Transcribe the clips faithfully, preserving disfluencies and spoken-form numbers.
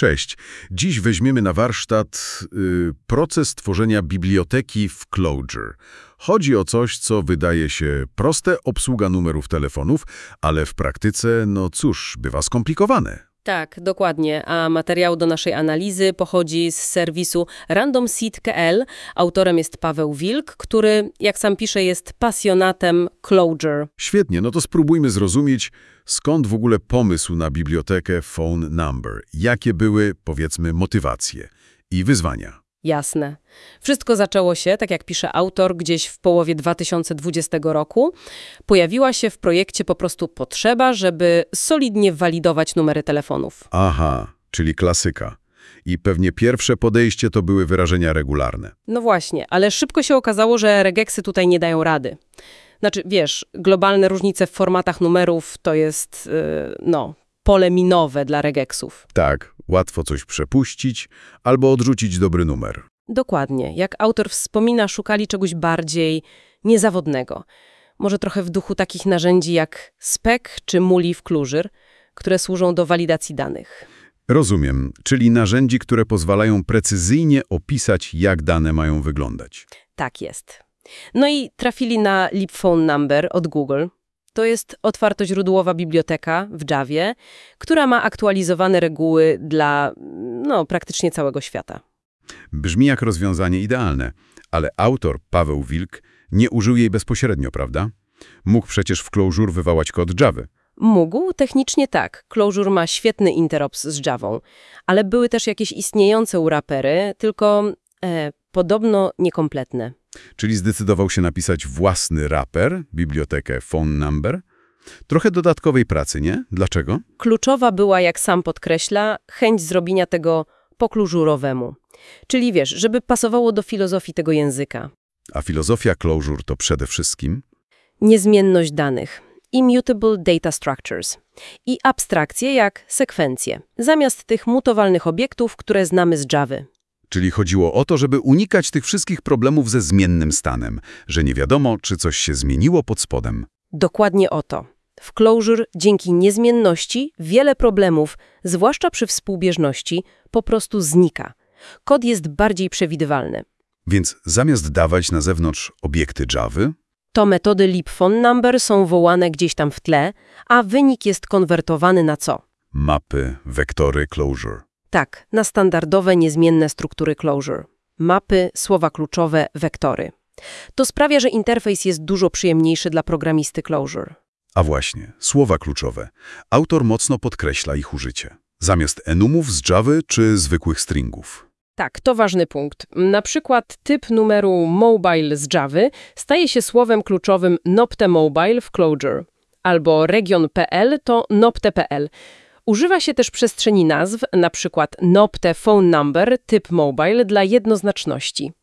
Cześć. Dziś weźmiemy na warsztat y, proces tworzenia biblioteki w Clojure. Chodzi o coś, co wydaje się proste, obsługa numerów telefonów, ale w praktyce, no cóż, bywa skomplikowane. Tak, dokładnie, a materiał do naszej analizy pochodzi z serwisu Random Seed kropka p l. Autorem jest Paweł Wilk, który, jak sam pisze, jest pasjonatem Clojure. Świetnie, no to spróbujmy zrozumieć, skąd w ogóle pomysł na bibliotekę Phone Number. Jakie były, powiedzmy, motywacje i wyzwania? Jasne. Wszystko zaczęło się, tak jak pisze autor, gdzieś w połowie dwa tysiące dwudziestego roku. Pojawiła się w projekcie po prostu potrzeba, żeby solidnie walidować numery telefonów. Aha, czyli klasyka. I pewnie pierwsze podejście to były wyrażenia regularne. No właśnie, ale szybko się okazało, że regeksy tutaj nie dają rady. Znaczy, wiesz, globalne różnice w formatach numerów to jest, yy, no, pole minowe dla regeksów. Tak, łatwo coś przepuścić albo odrzucić dobry numer. Dokładnie. Jak autor wspomina, szukali czegoś bardziej niezawodnego. Może trochę w duchu takich narzędzi jak spec czy muli w Clojure, które służą do walidacji danych. Rozumiem, czyli narzędzi, które pozwalają precyzyjnie opisać, jak dane mają wyglądać. Tak jest. No i trafili na Leap Phone Number od Google. To jest otwartoźródłowa biblioteka w Javie, która ma aktualizowane reguły dla, no, praktycznie całego świata. Brzmi jak rozwiązanie idealne, ale autor, Paweł Wilk, nie użył jej bezpośrednio, prawda? Mógł przecież w Clojure wywołać kod Javy. Mógł, technicznie tak. Clojure ma świetny interops z Javą, ale były też jakieś istniejące wrapery, tylko e, podobno niekompletne. Czyli zdecydował się napisać własny wrapper, bibliotekę Phone Number. Trochę dodatkowej pracy, nie? Dlaczego? Kluczowa była, jak sam podkreśla, chęć zrobienia tego po klojurowemu. Czyli wiesz, żeby pasowało do filozofii tego języka. A filozofia Clojure to przede wszystkim? Niezmienność danych, immutable data structures i abstrakcje jak sekwencje, zamiast tych mutowalnych obiektów, które znamy z Javy. Czyli chodziło o to, żeby unikać tych wszystkich problemów ze zmiennym stanem, że nie wiadomo, czy coś się zmieniło pod spodem. Dokładnie o to. W Clojure dzięki niezmienności wiele problemów, zwłaszcza przy współbieżności, po prostu znika. Kod jest bardziej przewidywalny. Więc zamiast dawać na zewnątrz obiekty Javy, to metody Leap Phone Number są wołane gdzieś tam w tle, a wynik jest konwertowany na co? mapy, wektory Clojure. Tak, na standardowe, niezmienne struktury Clojure. Mapy, słowa kluczowe, wektory. To sprawia, że interfejs jest dużo przyjemniejszy dla programisty Clojure. A właśnie, słowa kluczowe. Autor mocno podkreśla ich użycie. Zamiast enumów z Javy czy zwykłych stringów. Tak, to ważny punkt. Na przykład typ numeru mobile z Javy staje się słowem kluczowym nopte mobile w Clojure. Albo region.pl to nopte.pl. Używa się też przestrzeni nazw, na przykład nopte phone number typ mobile dla jednoznaczności.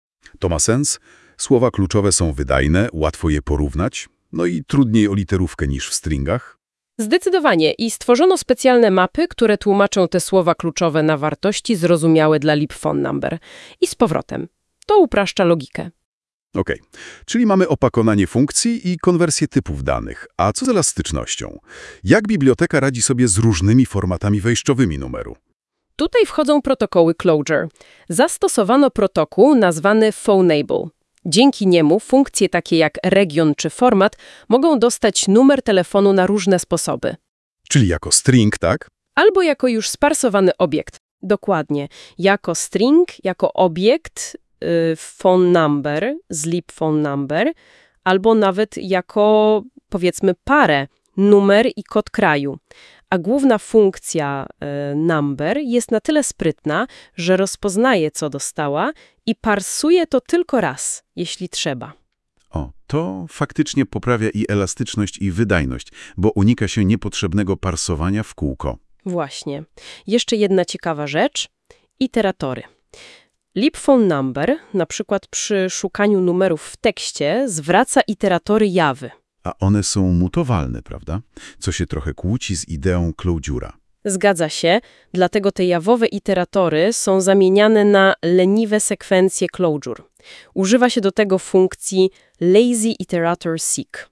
To ma sens. Słowa kluczowe są wydajne, łatwo je porównać, no i trudniej o literówkę niż w stringach. Zdecydowanie i stworzono specjalne mapy, które tłumaczą te słowa kluczowe na wartości zrozumiałe dla Leap Phone Number. I z powrotem. To upraszcza logikę. Okej, czyli mamy opakowanie funkcji i konwersję typów danych. A co z elastycznością? Jak biblioteka radzi sobie z różnymi formatami wejściowymi numeru? Tutaj wchodzą protokoły Clojure. Zastosowano protokół nazwany Phoneable. Dzięki niemu funkcje takie jak region czy format mogą dostać numer telefonu na różne sposoby. Czyli jako string, tak? Albo jako już sparsowany obiekt. Dokładnie. Jako string, jako obiekt, yy, phone number, z Leap Phone Number, albo nawet jako, powiedzmy, parę, numer i kod kraju. A główna funkcja y, number jest na tyle sprytna, że rozpoznaje, co dostała i parsuje to tylko raz, jeśli trzeba. O, to faktycznie poprawia i elastyczność, i wydajność, bo unika się niepotrzebnego parsowania w kółko. Właśnie. Jeszcze jedna ciekawa rzecz. Iteratory. Leap Phone Number, na przykład przy szukaniu numerów w tekście, zwraca iteratory Javy. A one są mutowalne, prawda? Co się trochę kłóci z ideą Clojure'a. Zgadza się, dlatego te jawowe iteratory są zamieniane na leniwe sekwencje Clojure. Używa się do tego funkcji lazy iterator seek.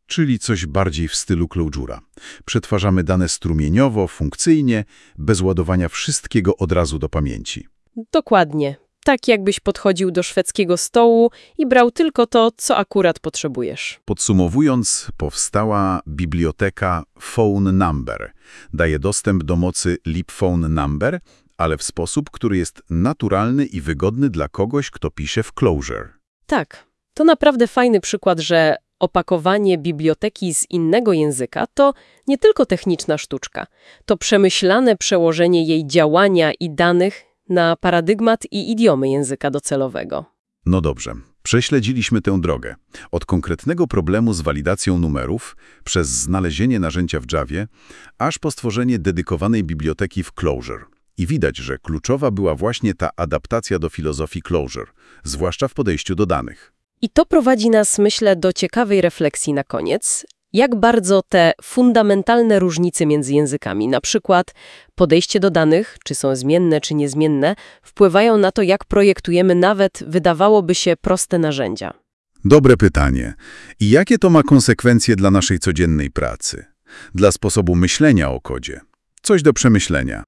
czyli coś bardziej w stylu Clojure'a. Przetwarzamy dane strumieniowo, funkcyjnie, bez ładowania wszystkiego od razu do pamięci. Dokładnie. Tak jakbyś podchodził do szwedzkiego stołu i brał tylko to, co akurat potrzebujesz. Podsumowując, powstała biblioteka Phone Number. Daje dostęp do mocy Leap Phone Number, ale w sposób, który jest naturalny i wygodny dla kogoś, kto pisze w Clojure. Tak, to naprawdę fajny przykład, że opakowanie biblioteki z innego języka to nie tylko techniczna sztuczka. To przemyślane przełożenie jej działania i danych na paradygmat i idiomy języka docelowego. No dobrze, prześledziliśmy tę drogę. Od konkretnego problemu z walidacją numerów, przez znalezienie narzędzia w Javie, aż po stworzenie dedykowanej biblioteki w Clojure. I widać, że kluczowa była właśnie ta adaptacja do filozofii Clojure, zwłaszcza w podejściu do danych. I to prowadzi nas, myślę, do ciekawej refleksji na koniec. Jak bardzo te fundamentalne różnice między językami, na przykład podejście do danych, czy są zmienne, czy niezmienne, wpływają na to, jak projektujemy nawet, wydawałoby się, proste narzędzia. Dobre pytanie. I jakie to ma konsekwencje dla naszej codziennej pracy? Dla sposobu myślenia o kodzie? Coś do przemyślenia.